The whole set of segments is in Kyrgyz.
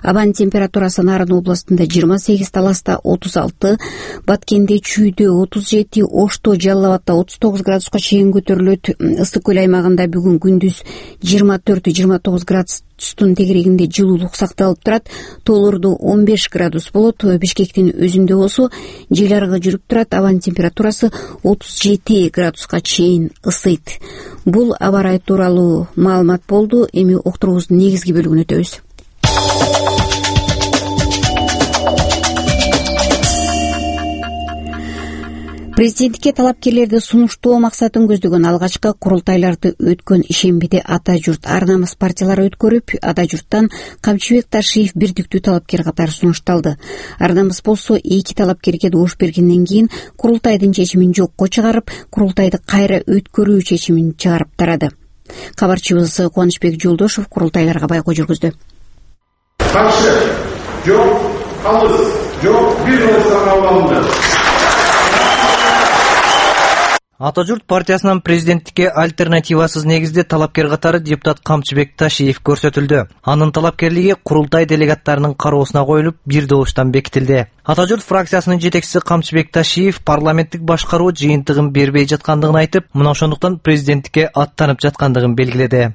Абанын температурасы Нарын областында 28, Таласта 36, Баткенде, Чүйдө 37, Ошто, Жалал Абадта 39 градуска чейин көтөрүлөт. Ысык көл аймагында бүгүн күндүз 24-29 градустун тегерегинде жылуулук сакталып турат. Тоолорду 15 градус болот. Бишкектин өзүндө болсо жел аргы жүрүп турат. Абанын температурасы 37 градуска чейин ысыйт. Бул аба ырайы тууралуу маалымат болду. Эми уктуруубуздун негизги бөлүгүнө өтөбүз. Президенттикке талапкерлерди сунуштоо максатын көздөгөн алгачкы курултайларды өткөн ишембиде Ата журт Ар намыс партиялары өткөрүп, Ата журттан Камчыбек Ташиев бирдиктүү талапкер катары сунушталды. Ар намыс болсо 2 талапкерге добуш бергенден кийин курултайдын чечимин жокко чыгарып, курултайды кайра өткөрүү чечимин чыгарып тарады. Кабарчыбыз Кубанычбек Жолдошов курултайларга байкоо жүргүздү. Каршы, жок, калыс, жок, бир болсо алынды. Ата журт партиясынан президенттикке альтернативасыз негизде талапкер катары депутат Камчыбек Ташиев көрсөтүлдү. Анын талапкерлиги курултай делегаттарынын кароосуна коюлуп, бир добуштан бекитилди. Ата журт фракциясынын жетекчиси Камчыбек Ташиев парламенттик башкаруу жыйынтыгын бербей жаткандыгын айтып, мына ошондуктан президенттикке аттанып жаткандыгын белгиледи.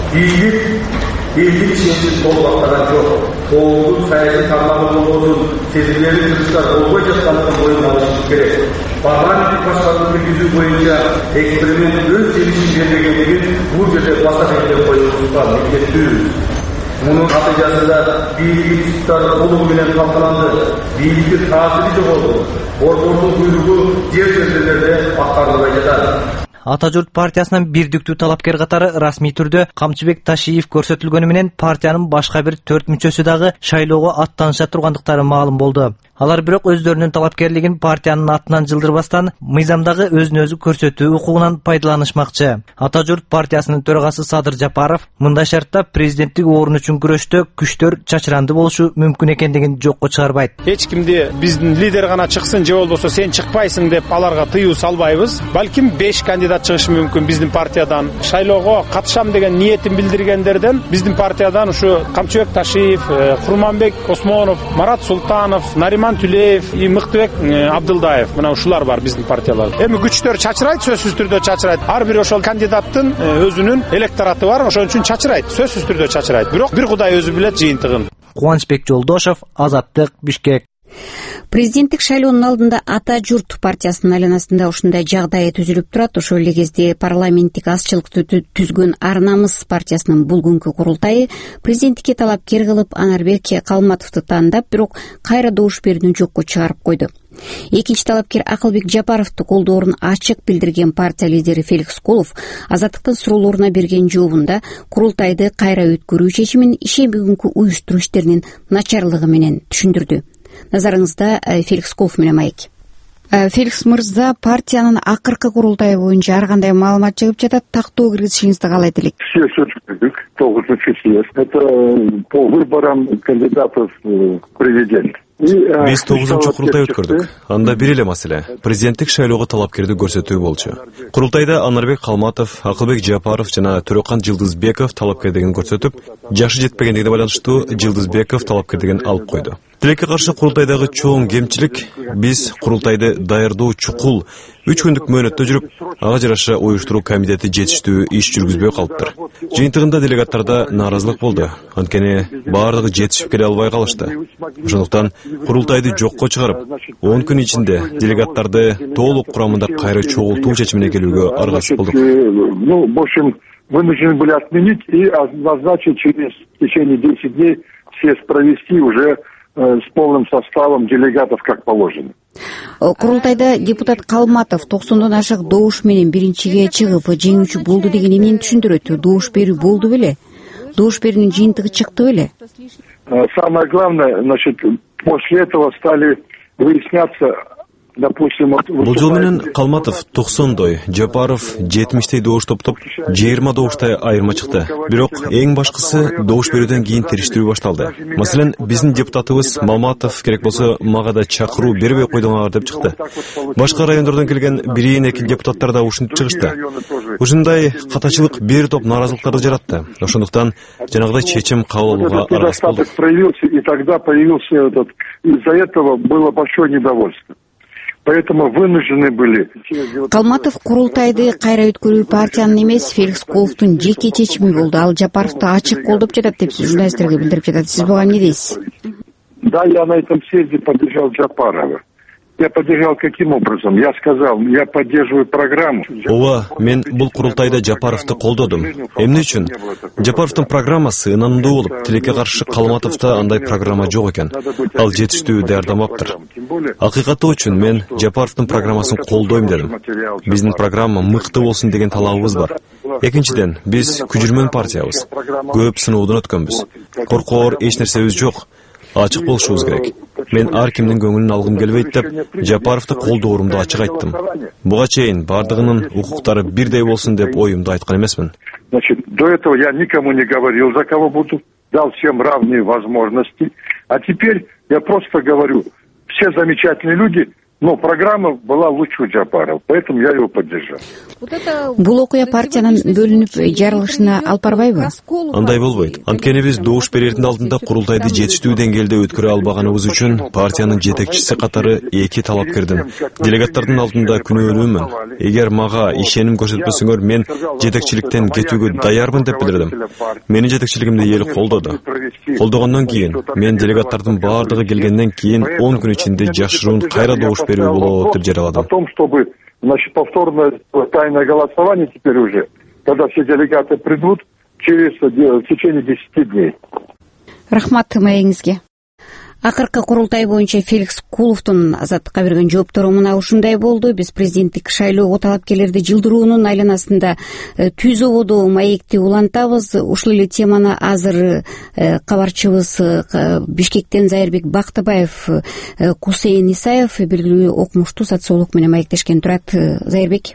Ellik şehrin dolaplara yok. Oğulun sayısı tarlalı olsun. Sezgileri kırışlar olma жаткандыгын boyun alışımız gerek. Parlamentik başkanlık yüzü boyunca eksperiment öz gelişim vermegендигин bu жерде баса белгилеп коюлган милдеттүүбүз. Мунун натыйжасында бийлик институттары толугу менен талкаланды. Бийликтин таасири жогорду. Борбордун буйругу жер жерлерде аткарылбай жатат. Ата журт партиясынан бирдиктүү талапкер катары расмий түрдө Камчыбек Ташиев көрсөтүлгөнү менен партиянын башка бир 4 мүчөсү дагы шайлоого аттаныша тургандыктары маалым болду. Алар бирок өздөрүнүн талапкерлигин партиянын атынан жылдырбастан мыйзамдагы өзүн өзү көрсөтүү укугунан пайдаланышмакчы. Ата журт партиясынын төрагасы Садыр Жапаров мындай шартта президенттик орун үчүн күрөштө күчтөр чачыранды болушу мүмкүн экендигин жокко чыгарбайт. Эч кимди биздин лидер гана чыксын же болбосо сен чыкпайсың деп аларга тыюу салбайбыз. Балким 5 кандидат чыгышы мүмкүн биздин партиядан. Шайлоого катышам деген ниетин билдиргендерден биздин партиядан ушу Камчыбек Ташиев, Курманбек Осмонов, Марат Султанов, Нариман Түлеев, Мыктыбек Абдылдаев, мына ушулар бар биздин партиялар. Эми күчтөр чачырайт, сөзсүз түрдө чачырайт. Ар бир ошол кандидаттын өзүнүн электораты бар, ошон үчүн чачырайт, сөзсүз түрдө чачырайт. Бирок бир Кудай өзү билет жыйынтыгын. Кубанычбек Жолдошов, Азаттык, Бишкек. Президенттик шайлоонун алдында Ата журт партиясынын айланасында ушундай жагдай түзүлүп турат. Ошол эле кезде парламенттик азчылыкты түзгөн Ар намыс партиясынын булгунку курултайы президенттикке талапкер кылып Анарбек Калматовду тандап, бирок кайра добуш берүүнү жокко чыгарып койду. Экинчи талапкер Акылбек Жапаровду колдоорун ачык билдирген партия лидери Феликс Колов Азаттыктын суроолоруна берген жообунда курултайды кайра өткөрүү чечимин ишемби күнкү уюштуруу иштеринин начарлыгы менен түшүндүрдү. Назарыңызда Феликс Колов менен маек. Феликс мырза, партиянын акыркы курултайы боюнча ар кандай маалымат чыгып жатат? Тактоо киргизишиңизди каалайт элек. Все соцпедик, 9 съезд. Это по выборам кандидатов в президент. Биз 9-чу курултай өткөрдүк. Анда бир эле маселе президенттик шайлоого талапкерди көрсөтүү болчу. Курултайда Анарбек Калматов, Акылбек Жапаров жана Төрөкан Жылдызбеков талапкерлигин көрсөтүп, жашы жетпегендигине байланыштуу Жылдызбеков талапкерлигин алып койду. Тилекке каршы курултайдагы чоң кемчилик биз курултайды даярдоо чукул 3 күндүк мөөнөттө жүрүп, ага жараша уюштуруу комитети жетиштүү иш жүргүзбөй калыптыр. Жыйынтыгында делегаттарда нааразылык болду. Анткени баардыгы жетишип келе албай калышты. Ошондуктан курултайды жокко чыгарып, 10 күн ичинде делегаттарды толук курамында кайра чогултуу чечимине келүүгө аргасыз болдук. Ну, в общем, вынуждены были отменить и назначить через течение 10 дней съезд провести уже с полным составом делегатов, как положено. Курултайда депутат Калматов 90дон ашык добуш менен биринчиге чыгып, жеңүүчү болду деген эмнени түшүндүрөт? Добуш берүү болду беле? Добуш берүүнүн жыйынтыгы чыкты беле? Самое главное, значит, после этого стали выясняться Бул жол менен Калматов 90-дой, Жапаров 70-тей добуш топтоп, 20 добуштай айырма чыкты. Бирок эң башкысы добуш берүүдөн кийин териштирүү башталды. Маселен, биздин депутатыбыз Маматов керек болсо мага да чакыруу бербей койдуңар деп чыкты. Башка райондордон келген бирин-эки депутаттар да ушинтип чыгышты. Ушундай катачылык бир топ нааразылыктарды жаратты. Ошондуктан жанагыдай чечим кабыл алууга аргасыз болдук. И тогда появился из-за этого было большое недовольство. Поэтому вынуждены были. Калматов курултайды кайра өткөрүү партиянын эмес, Феликс Куловдун жеке чечими болду. Ал Жапаровду ачык колдоп жатат деп журналисттерге билдирип жатат. Сиз буга эмне дейсиз? Да, я на этом съезде поддержал Жапарова. Я поддержал каким образом? Я сказал, я поддерживаю программу. Ооба, мен бул курултайда Жапаровду колдодум. Эмне үчүн? Жапаровдун программасы ынандуу болуп, тилекке каршы Калматовдо андай программа жок экен. Ал жетиштүү даярдамаптыр. Акыйкаты үчүн мен Жапаровдун программасын колдойм дедим. Биздин программа мыкты болсун деген талабыбыз бар. Экинчиден, биз күжүрмөн партиябыз. Көп сыноодон өткөнбүз. Коркоор эч нерсебиз жок. Ачык болушубуз керек. Мен ар кимдин көңүлүн алгым келбейт деп Жапаровду колдоорумду ачык айттым. Буга чейин бардыгынын укуктары бирдей болсун деп оюмду айткан эмесмин. Значит, до этого я никому не говорил, за кого буду, дал всем равные возможности. А теперь я просто говорю, все замечательные люди, но программа была лучше у Жапарова, поэтому я его поддержал. Бул окуя партиянын бөлүнүп жарылышына алып барбайбы? Андай болбойт. Анткени биз добуш берердин алдында курултайды жетиштүү деңгээлде өткөрө албаганыбыз үчүн партиянын жетекчиси катары 2 талапкердин делегаттардын алдында күнөөлүүмүн. Эгер мага ишеним көрсөтпөсөңөр, мен жетекчиликтен кетүүгө даярмын деп билдирдим. Менин жетекчилигимди эл колдоду. Колдогондон кийин мен делегаттардын баардыгы келгенден кийин 10 күн ичинде жашыруун кайра добуш берүү болот деп жарыяладым. О том, чтобы, значит, повторное тайное голосование теперь уже, когда все делегаты придут в течение 10 дней. Рахмат маегиңизге. Акыркы курултай боюнча Феликс Куловдун Азаттыкка берген жооптору мына ушундай болду. Биз президенттик шайлоого талапкерлерди жылдыруунун айланасында түз ободу маекти улантабыз. Ушул эле теманы азыр кабарчыбыз Бишкектен Зайырбек Бактыбаев, Кусейин Исаев белгилүү окумуштуу социолог менен маектешкен турат. Зайырбек.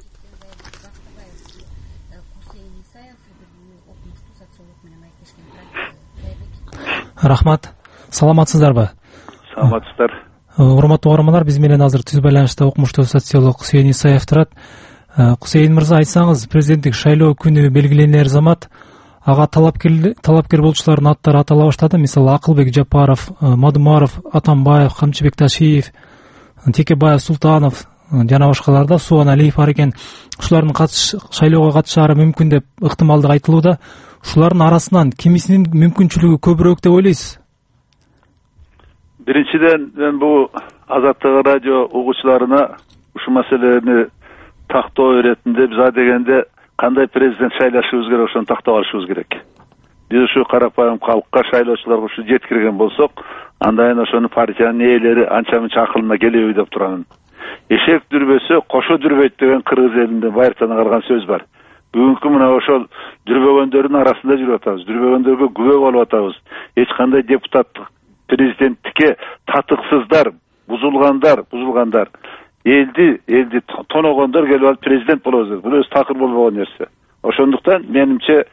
Рахмат. Саламатсыздарбы? Саламатсыздар. Урматтуу угармандар, биз менен азыр түз байланышта окумуштуу социолог Кусейин Исаев турат. Кусейин мырза, айтсаңыз, президенттик шайлоо күнү белгиленер замат ага талапкер болчулардын аттары атала баштады. Мисалы, Акылбек Жапаров, Мадумаров, Атамбаев, Камчыбек Ташиев, Текебаев Султанов жана башкалар да, Суан Алиев бар экен. Ушулардын шайлоого катышаары мүмкүн деп ыктымалдык айтылууда. Ушулардын арасынан кимисинин мүмкүнчүлүгү көбүрөөк деп ойлойсуз? Биринчиден, мен бул Азаттык радио угуучуларына ушу маселени тактоо иретинде биз дегенде кандай президент шайлашыбыз керек, ошону тактап алышыбыз керек. Биз ушу карапайым калкка, шайлоочуларга ушу жеткирген болсок, андайын ошону партиянын ээлери анча-мынча акылына келеби деп турамын. Эшек дүрбөсө кошо дүрбөйт деген кыргыз элинде байыртан калган сөз бар. Бүгүнкү мына ошол дүрбөгөндөрдүн арасында жүрүп атабыз. Дүрбөгөндөргө күбө болуп атабыз. Эч кандай депутаттык президенттикке татыксыздар, бузулгандар, элди тоногондор келип алып президент болобуз. Бул өзү такыр болбогон нерсе. Ошондуктан менимче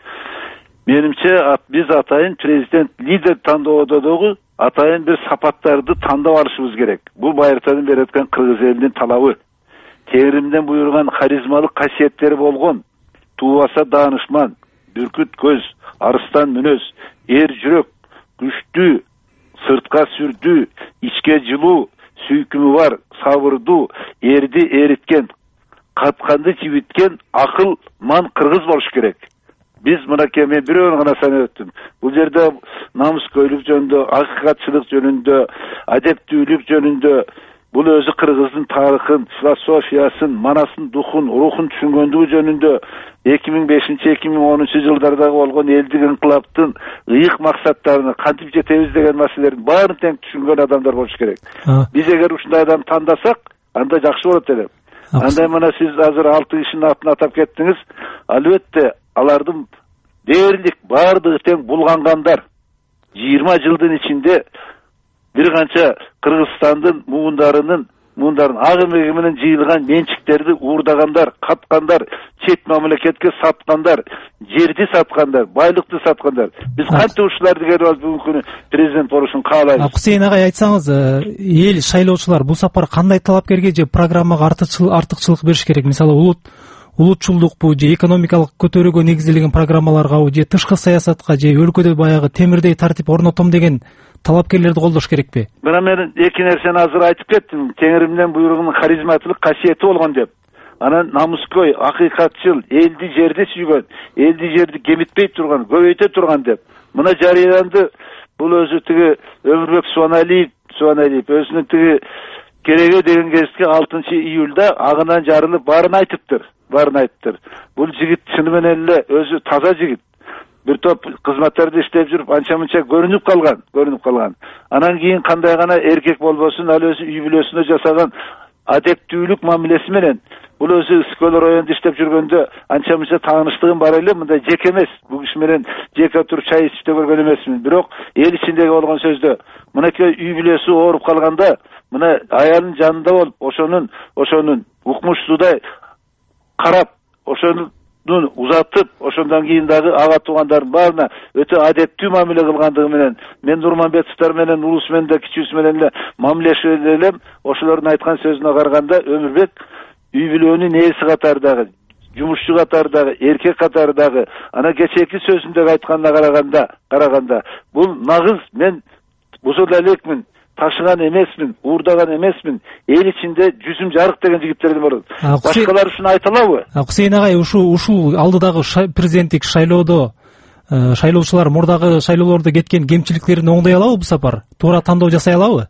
биз атайын президент лидер тандоодо дагы атайын бир сапаттарды тандап алышыбыз керек. Бул байыртадан бери өткөн кыргыз элинин талабы. Теңиримден буйруган харизмалык касиеттери болгон, туубаса даанышман, бүркүт көз, арыстан мүнөз, эр жүрөк, күчтүү, сыртка сүрдүү, ичке жылуу, сүйкүмү бар, сабырдуу, эрди эриткен, катканды жибиткен акылман кыргыз болуш керек. Биз мынакей, мен бирөөнү гана санап өттүм. Бул жерде намыскөйлүк жөнүндө, акыйкатчылык жөнүндө, адептүүлүк жөнүндө, бул өзү кыргыздын тарыхын, философиясын, манасын, духун, рухун түшүнгөндүгү жөнүндө 2005-2010 жылдардагы болгон элдик инкылаптын ыйык максаттарына кантип жетебиз деген маселелердин баарын тең түшүнгөн адамдар болуш керек. Биз эгер ушундай адам тандасак, анда жакшы болот эле. Андай мына сиз азыр 6 кишинин атын атап кеттиңиз. Албетте алардын дээрлик баардыгы тең булгангандар. 20 жылдын ичинде бир канча Кыргызстандын муундарынын мундардын ак эмеги менен жыйылган менчиктерди уурдагандар, каткандар, чет мамлекетке саткандар, жерди саткандар, байлыкты саткандар. Биз кантип ушуларды келип алып бүгүнкү күнү президент болушун каалайбыз? Кусейин агай, айтсаңыз, эл шайлоочулар бул сапар кандай талапкерге же программага артыкчылык бериш керек? Мисалы, улутчулдукпу же экономикалык көтөрүүгө негизделген программаларгабы же тышкы саясатка же өлкөдө баягы темирдей тартип орнотом деген талапкерлерди колдош керекпи? Мына мен эки нерсени азыр айтып кеттим. Теңиримден буйругунун харизматылык касиети болгон деп. Анан намыскөй, акыйкатчыл, элди жерди сүйгөн, элди жерди кемитпей турган, көбөйтө турган деп. Мына жарыянды бул өзү тиги Өмүрбек Суаналиев өзүнүн тиги кереге деген кезге 6 июлда агынан жарылып баарын айтыптыр. Бул жигит чыны менен эле өзү таза жигит. Бир топ кызматтарды иштеп жүрүп анча-мынча көрүнүп калган. Анан кийин кандай гана эркек болбосун, ал өзү үй бүлөсүнө жасаган адептүүлүк мамилеси менен бул өзү Скөл районунда иштеп жүргөндө анча-мынча тааныштыгым бар эле, мындай жеке эмес. Бул киши менен жеке туруп чай ичип те көргөн эмесмин. Бирок эл ичиндеги болгон сөздө мынакей үй бүлөсү ооруп калганда, мына аялынын жанында болуп, ошонун укмушсудай карап, ошонун узатып, ошондон кийин дагы ага туугандардын баарына өтө адеттүү мамиле кылгандыгы менен мен Нурманбетовдор менен улус менен да кичүүсү менен эле мамилешип элем. Ошолордун айткан сөзүнө караганда Өмүрбек үй бүлөнүн ээси катарындагы, жумушчу катарындагы, эркек катарындагы, ана кечээки сөзүндөгү айтканына караганда бул нагыз мен бузул элекмин, ташыган эмесмин, уурдаган эмесмин, эл ичинде жүзүм жарык деген жигиттердин бар. Башкалар ушуну айта алабы? Кусейин агай, ушул алдыдагы президенттик шайлоодо шайлоочулар мурдагы шайлоолордо кеткен кемчиликтерин оңдой алабы бул сапар? Туура тандоо жасай алабы?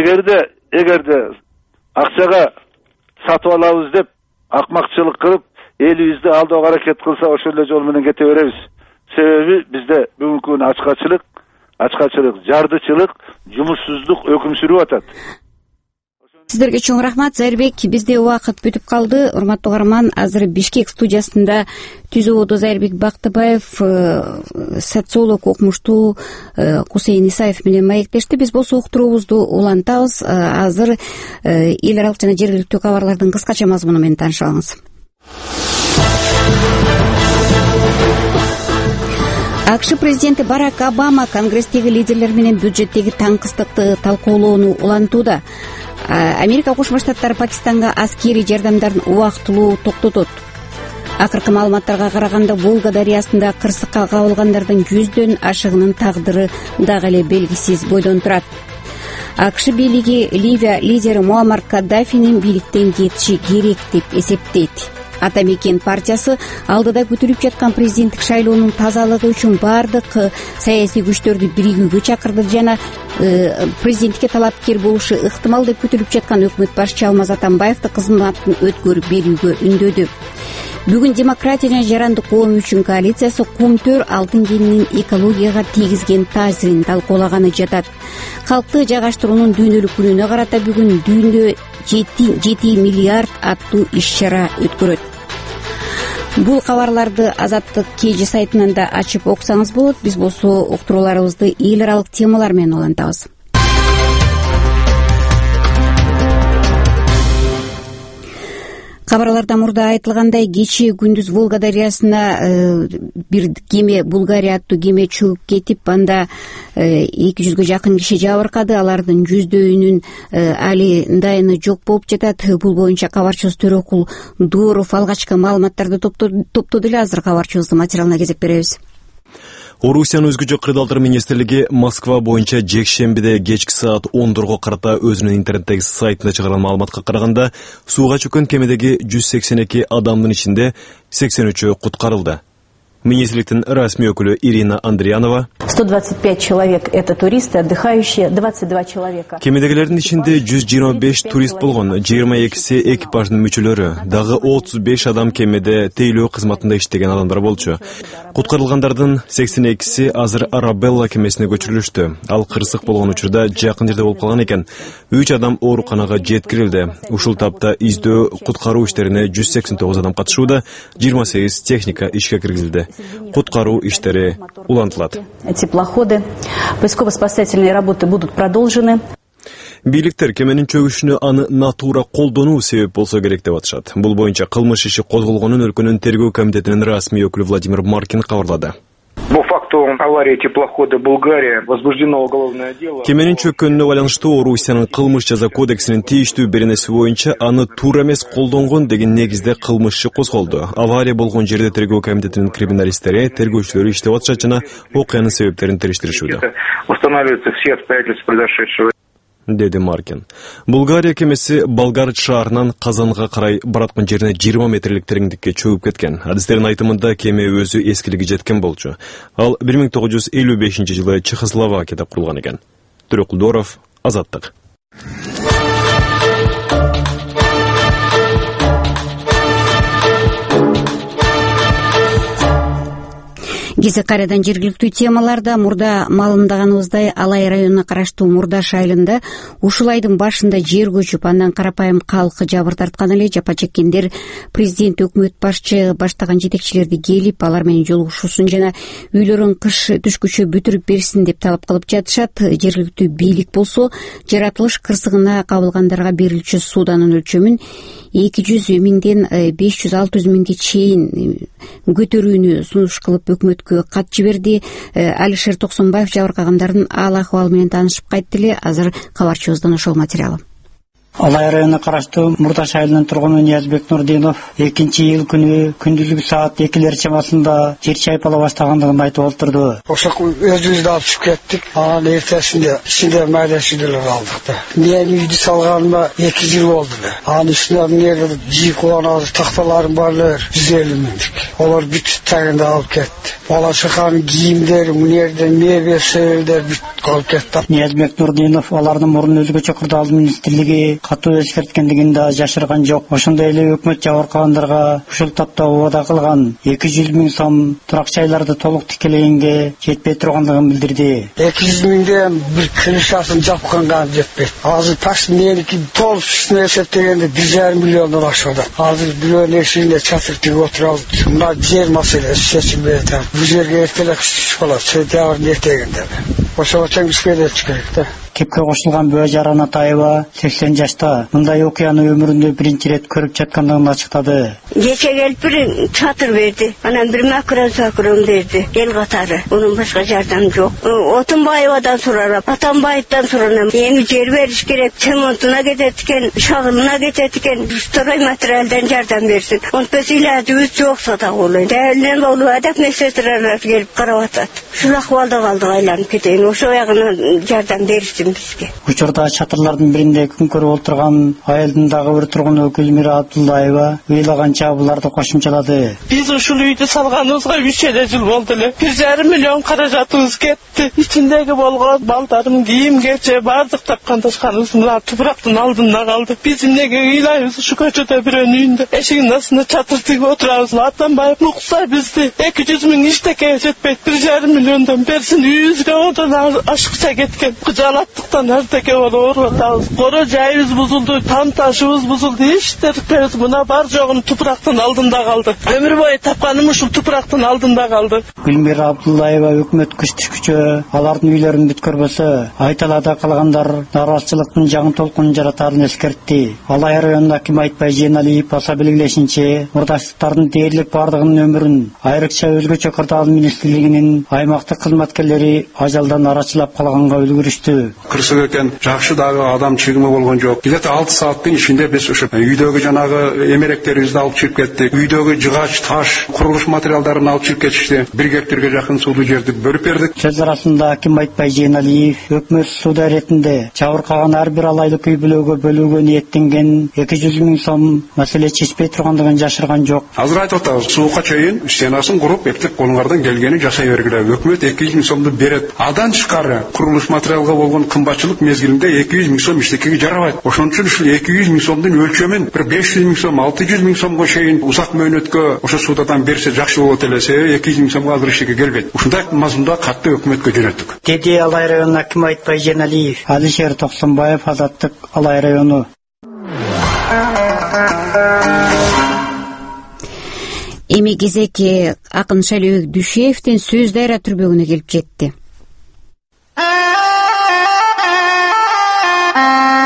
Эгерде акчага сатып алабыз деп акмакчылык кылып, элибизди алдоого аракет кылса, ошол эле жол менен кете беребиз. Себеби бизде бүгүнкү күнү ачкачылык, жардычылык, жумушсуздук өкүм сүрүп атат. Сиздерге чоң рахмат, Зайырбек. Бизде убакыт бүтүп калды. Урматтуу каарман, азыр Бишкек студиясында түзүүдө Зайырбек Бактыбаев, социолог, окумуштуу Кусейин Исаев менен маектешти. Биз болсо уктуруубузду улантабыз. Азыр эл аралык жана жергиликтүү кабарлардын кыскача мазмуну менен таанышып алыңыз. АКШ президенти Барак Обама Конгресстеги лидерлер менен бюджеттеги таңкыстыкты талкуулоону улантууда. Америка Кошмо Штаттары Пакистанга аскерий жардамдарын убактылуу токтотот. Акыркы маалыматтарга караганда, Волга дарыясында кырсыкка кабылгандардын 100дөн ашыгынын тагдыры дагы эле белгисиз бойдон турат. АКШ бийлиги Ливия лидери Муаммар Каддафинин бийликтен кетиши керек деп эсептейт. Ата Мекен партиясы алдыда күтүлүп жаткан президенттик шайлоонун тазалыгы үчүн бардык саясий күчтөрдү биригүүгө чакырды жана президентке талапкер болушу ыктымал деп күтүлүп жаткан өкмөт башчы Алмаз Атамбаевди кызматын өткөрүп берүүгө үндөдү. Бүгүн демократия жана жарандык коом үчүн коалициясы Кумтөр алтын кенинин экологияга тийгизген таасирин талкуулаганы жатат. Калкты жайгаштыруунун дүйнөлүк күнүнө карата бүгүн дүйнөдө 7 миллиард аттуу иш-чара өткөрөт. Бул кабарларды Азаттык KG сайтынан да ачып окусаңыз болот. Биз болсо уктурууларыбызды эл аралык темалар менен улантабыз. Кабарларда мурда айтылгандай, кечээ күндүз Волга дарыясына бир кеме, Булгария аттуу кеме чыгып кетип, анда 200гө жакын киши жабыркады. Алардын 100дөөнүн али дайыны жок болуп жатат. Бул боюнча кабарчыбыз Төрөкул Дууров алгачкы маалыматтарды топтоду эле. Азыр кабарчыбыздын материалына кезек беребиз. Орусиянын өзгөчө кырдаалдар министрлиги Москва боюнча жекшембиде кечки саат 10 карата өзүнүн интернеттеги сайтында чыгарган маалыматка караганда, сууга чөккөн кемедеги 182 адамдын ичинде 83-ü куткарылды. Министрликтин расмий өкүлү Ирина Андриянова: 125 человек — это туристы, отдыхающие, 22 человека. Кемедегилердин ичинде 125 турист болгон, 22си экипаждын мүчөлөрү, дагы 35 адам кемеде тейлөө кызматында иштеген адамдар болчу. Куткарылгандардын 82си азыр Арабелла кемесине көчүрүлүштү. Ал кырсык болгон учурда жакын жерде болуп калган экен. 3 адам ооруканага жеткирилди. Ушул тапта издөө куткаруу иштерине 189 адам катышууда, 28 техника ишке киргизилди. Куткаруу иштери улантылат. Теплоходы, поисково-спасательные работы будут продолжены. Бийликтер кеменин чөгүшүнө аны натура колдонуу себеп болсо керек деп атышат. Бул боюнча кылмыш иши козголгонун өлкөнүн тергөө комитетинин расмий өкүлү Владимир Маркин кабарлады. По факту аварии теплохода «Булгария» возбуждено уголовное дело. Кеменин чөккөнүнө байланыштуу Орусиянын кылмыш жаза кодексинин тийиштүү беренеси боюнча аны туура эмес колдонгон деген негизде кылмыш иши козголду. Авария болгон жерде тергөө комитетинин криминалисттери, тергөөчүлөрү иштеп атышат жана окуянын себептерин териштиришүүдө. Устанавливаются все обстоятельства произошедшего. Деди Маркин. Булгария кемеси Болгар шаарынан Казанга карай бараткан жерине 20 метрлик тереңдикке чөгүп кеткен. Адистердин айтымында кеме өзү эскилиги жеткен болчу. Ал 1955-жылы Чехословакияда курулган экен. Төрөкулдоров, Азаттык. Кайрадан жергиликтүү темаларда мурда маалымдаганыбыздай Алай районуна караштуу Мурдаш айылында ушул айдын башында жер көчүп, андан карапайым калкы жабыр тарткан эле. Жапа чеккендер президент, өкмөт башчы баштаган жетекчилерди келип, алар менен жолугушуусун жана үйлөрүн кыш түшкүчө бүтүрүп берсин деп талап кылып жатышат. Жергиликтүү бийлик болсо жаратылыш кырсыгына кабылгандарга берилчү сууданын өлчөмүн 200 миңден 500-600 миңге чейин көтөрүүнү сунуш кылып өкмөткө кат жиберди. Алишер Токсонбаев жабыркагандардын ал акыбалы менен таанышып кайтты эле. Азыр кабарчыбыздын ошол материалы. Алай районуна караштуу Мурдаш айылынын тургуну Ниязбек Нурдинов 2-июль күнү күндүзгү саат 2 чамасында жер чайпала баштагандыгын айтып олтурду. Ошо өзүбүздү алып чыгып кеттик. Анан эртесинде ичинде майдашылар калдык да. Мен үйдү салганыма 2 жыл болду эле. Анын үстүнө эмне жий кубанабыз, такталарым бар эле 150 миңдик. Олар бүт тагында алып кетти. Бала чаканын кийимдери, мунерден мебелдер бүт алып кетти. Ниязбек Нурдинов алардын мурун өзгөчө кырдаал министрлиги катуу эскерткендигин да жашырган жок. Ошондой эле өкмөт жабыркагандарга ушул тапта убада кылган 200 миң сом турак жайларды толук тикелегенге жетпей тургандыгын билдирди. 200 миңден бир крышасын жапканга жетпейт. Азыр таш меники толук үстүнө эсептегенде 1,5 миллиондон ашады. Азыр бирөөнүн эшигинде чатыр тигип отурабыз. Мына жер маселеси чечилбей атат. Бул жерге эртелек түшүп калат. Сентябрдын эртегинде. Ошого чеңгизге кетиш керек да. Кепке кошулган Бөөжар Анатаева 80 жашта мындай окуяны өмүрүндө биринчи ирет көрүп жаткандыгын ачыктады. Кече келип бир чатыр берди, анан бир макрон берди, эл катары. Унун башка жардам жок. Отунбаевадан сурап, Атамбаевдан суранам. Эми жер бериш керек, чемонтуна кетет экен, шагылына кетет экен, строй материалдан жардам берсин. Онтпес илажыбыз жокса да болот. Дәлден болуп адап мессетрлер келип карап атат. Ушул акыбалда калдык, айланып кетейин. Ошо ягынан жардам беришти. Учурда чатырлардын биринде күн көрүп отурган айылдын дагы бир тургуну Гүлмира Абдуллаева ыйлаганча буларды кошумчалады. Биз ушул үйдү салганыбызга 3 жыл болду эле. 1,5 миллион каражатыбыз кетти. Ичиндеги болгон балдарым, кийим кече бардык тапкандашканыбыз мына тупурактын алдында калды. Биз эмнеге ыйлайбыз ушу көчөдө бирөөнүн үйүндө. Эшигинин астында чатыр тигип отурабыз. Атамбаев укса бизди 200 миң иштекке жетпейт. 1,5 миллиондон берсин. Үйүбүзгө одан ашыкча кеткен. Кыжалаттыктан артеке болуп атабыз. Кора жайыбыз бузулду, там ташыбыз бузулду. Иштерпебиз мына бар жогун тупурактын алдында калды. Өмүр бою тапканым ушул тупурактын алдында калды. Гүлмира Абдуллаева өкмөт кыш түшкүчө алардын үйлөрүн бүткөрбөсө, Айталада калгандар нааразычылыктын жаңы толкунун жаратарын эскертти. Алай районунун аким Айтбай Жейналиев баса белгилешинче, мурдаштардын дээрлик бардыгынын өмүрүн айрыкча өзгөчө кырдаал министрлигинин аймактык кызматкерлери ажалдан арачылап калганга үлгүрүштү. Кырсык экен, жакшы дагы адам чыгымы болгон жок. Где-то 6 сааттын ичинде биз ушу үйдөгү жанагы эмеректерибизди алып чыгып кеттик. Үйдөгү жыгач, таш, курулуш материалдарын алып чыгып кетишти. 1 гектарга жакын суулуу жерди бөлүп бердик. Сөз арасында аким Айтбай Жейналиев өкмөт сууда иретинде жабыркаган ар бир алайлык үй бүлөгө бөлүүгө ниеттенген 200 миң сом маселе чечпей тургандыгын жашырган жок. Азыр айтып атабыз, суукка чейин стенасын куруп, эптеп колуңардан келгени жасай бергиле. Өкмөт 200 миң сомду берет. Адан тышкары курулуш материалга болгон кымбатчылык мезгилинде 200 миң сом иштекеге жарабайт. Ошон үчүн ушул 200 миң сомдун өлчөмүн бир 500 миң сом, 600 миң сомго чейин узак мөөнөткө ошо суудадан берсе жакшы болот эле. 200 миң сомго азыр ишке келбейт. Ушундай мазмунда катты өкмөткө жөнөттүк. Деди Алай районунун аким Айтбай Жейналиев. Алишер Токсонбаев, Азаттык, Алай району. Эми кезек акын Шайлообек Дүйшеевдин Сөз дайра түрбөгүнө келип жетти.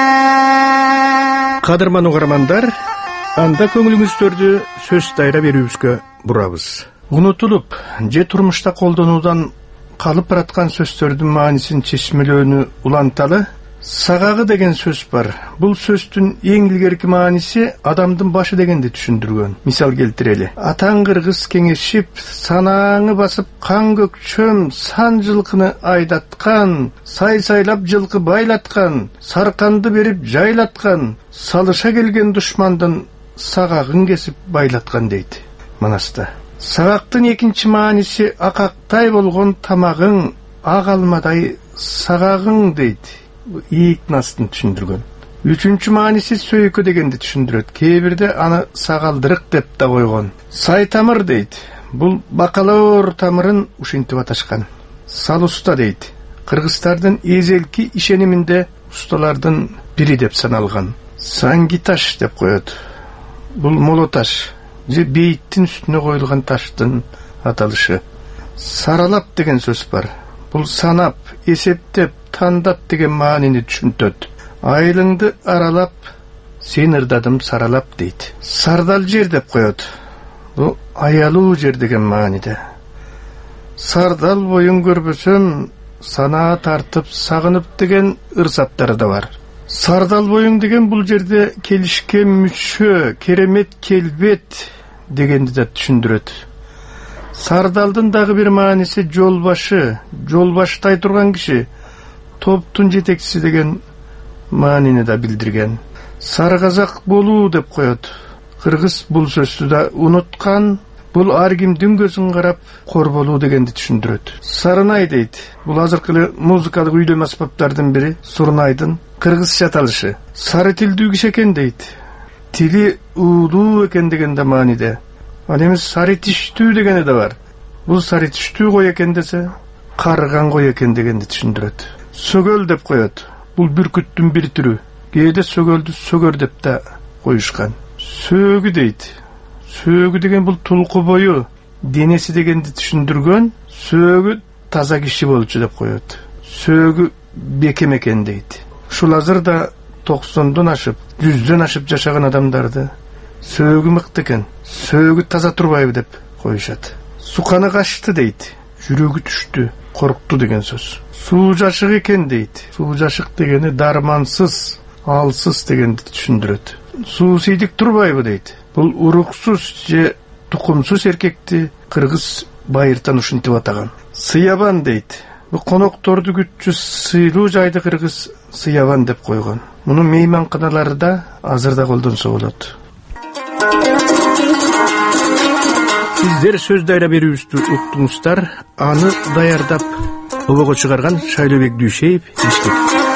Кадырман угармандар, анда көңүлүңүздөрдү сөз дайра берүүбүзгө бурабыз. Унутулуп же турмушта колдонуудан калып бараткан сөздөрдүн маанисин чечмелөөнү уланталы. Сагагы деген сөз бар. Бул сөздүн эң илгерки мааниси адамдын башы дегенди түшүндүргөн. Мисал келтирели. Атаң кыргыз кеңешип, санааңы басып кан көкчөм сан жылкыны айдаткан, сай-сайлап жылкы байлаткан, сарканды берип жайлаткан, салыша келген душмандын сагагын кесип байлаткан дейт Манаста. Сагактын экинчи мааниси акактай болгон тамагың, ак алмадай сагагың дейт. Ийикнастын түшүндүргөн. Үчүнчү мааниси сөйкө дегенди түшүндүрөт. Кээ бирде аны сагалдырык деп да койгон. Сайтамыр дейт. Бул бакалоор тамырын ушинтип аташкан. Салуста дейт. Кыргыздардын эзелки ишениминде усталардын бири деп саналган. Сангиташ деп коет. Бул молоташ же бейиттин үстүнө коюлган таштын аталышы. Саралап деген сөз бар. Бул санап, эсептеп, тандап деген маанини түшүнтөт. Айылыңды аралап, сен ырдадым саралап дейт. Сардал жер деп коет. Бул аялуу жер деген мааниде. Сардал боюн көрбөсөм, санаа тартып сагынып деген ырсаптары да бар. Сардал боюн деген бул жерде келишкен мүчө, керемет келбет дегенди да түшүндүрөт. Сардалдын дагы бир мааниси жолбашы, жолбаштай турган киши, топтун жетекчиси деген маанини да билдирген. Саргазак болуу деп коет. Кыргыз бул сөздү да унуткан. Бул ар кимдин көзүн карап корболуу дегенди түшүндүрөт. Сарынай дейт. Бул азыркы музыкалык үйлөм аспаптардын бири, сурнайдын кыргызча аталышы. Сары тилдүү киши экен дейт. Тили уулуу экен деген да мааниде. Ал эми сары тиштүү дегени да бар. Бул сары тиштүү кой экен десе, карыган кой экен дегенди түшүндүрөт. Сөгөл деп коет. Бул бүркүттүн бир түрү. Кээде сөгөлдү сөгөр деп да коюшкан. Сөөгү дейт. Сөөгү деген бул тулку бою, денеси дегенди түшүндүргөн. Сөөгү таза киши болчу деп коет. Сөөгү бекем экен дейт. Ушул азырда 90дон ашып, 100дөн ашып жашаган адамдарды сөөгү мыкты экен, сөөгү таза турбайбы деп коюшат. Суканы качты дейт. Жүрөгү түштү, коркту деген сөз. Суу жашык экен дейт. Суу жашык дегени дармансыз, алсыз дегенди түшүндүрөт. Суу сейдик турбайбы дейт. Бул уруксуз же тукумсуз эркекти кыргыз байыртан ушинтип атаган. Сыябан дейт. Бул конокторду күтчү сыйлуу жайды кыргыз сыябан деп койгон. Муну мейманканаларда азырда колдонсо болот. Сиздер сөз дайра берүүбүздү уктуңуздар. Аны даярдап обого чыгарган Шайлообек Дүйшеев, Бишкек.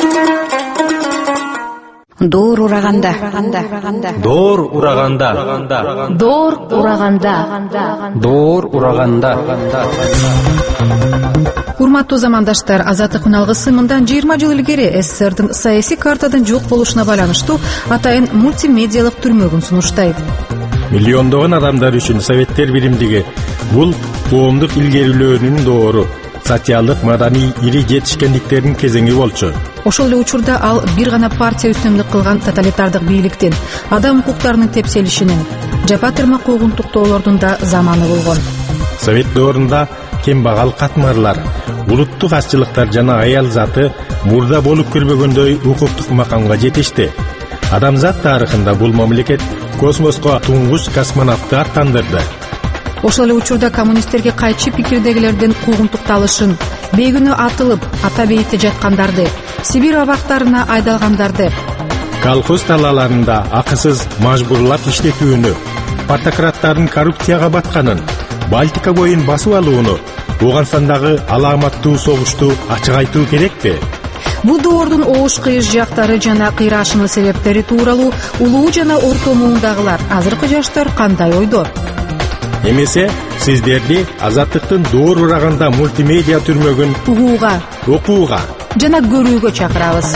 Доор ураганда. Доор ураганда. Доор ураганда. Доор ураганда. Урматтуу замандаштар, Азаттыктын алгысы мындан 20 жыл илгери СССРдин саясий картадан жок болушуна байланыштуу атайын мультимедиалык түрмөгүн сунуштайт. Миллиондогон адамдар үчүн Советтер биримдиги бул коомдук илгерилөөнүн доору, социалдык маданий ири жетишкендиктердин кезеңи болчу. Ошол эле учурда ал бир гана партия үстөмдүк кылган тоталитардык бийликтин, адам укуктарынын тепселишинин, жапа тырмак куугунтуктоолордун да заманы болгон. Совет доорунда кембагал катмарлар, улуттук азчылыктар жана аял заты мурда болуп көрбөгөндөй укуктук макамга жетишти. Адамзат тарыхында бул мамлекет космоско туңгуч космонавтты аттандырды. Ошол эле учурда коммунисттерге кайчы пикирдегилердин куугунтукталышын, бейгүнөө атылып, ата бейитте жаткандарды, Сибирь абактарына айдалгандарды, колхоз талааларында акысыз мажбурлап иштетүүнү, партократтардын коррупцияга батканын, Балтика боюн басып алууну, Ооганстандагы аламаттуу согушту ачык айтуу керекпи? Бул доордун оош кыйыш жактары жана кыйрашмы себептери тууралуу улуу жана орто муундагылар, азыркы жаштар кандай ойдо? Эмесе сиздерди Азаттыктын Доор ураганда мультимедиа түрмөгүн угууга, окууга жана көрүүгө чакырабыз.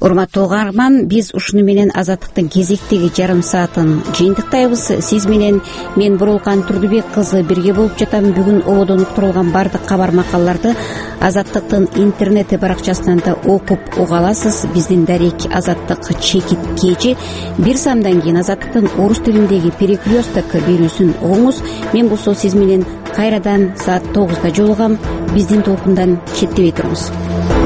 урматтуу угарман, биз ушуну менен Азаттыктын кезектеги жарым саатын жыйынтыктайбыз. Сиз менен мен Бурулкан Турдубек кызы бирге болуп жатам. Бүгүн ободон уктурулган бардык кабар макалларды Азаттыктын интернет баракчасынан да окуп уга аласыз. Биздин дарек Азаттык чекит кечи. Бир самдан кийин Азаттыктын орус тилиндеги перекресток берүүсүн угуңуз. Мен болсо сиз менен кайрадан саат 9-да жолугам. Биздин толкундан четтебей туруңуз.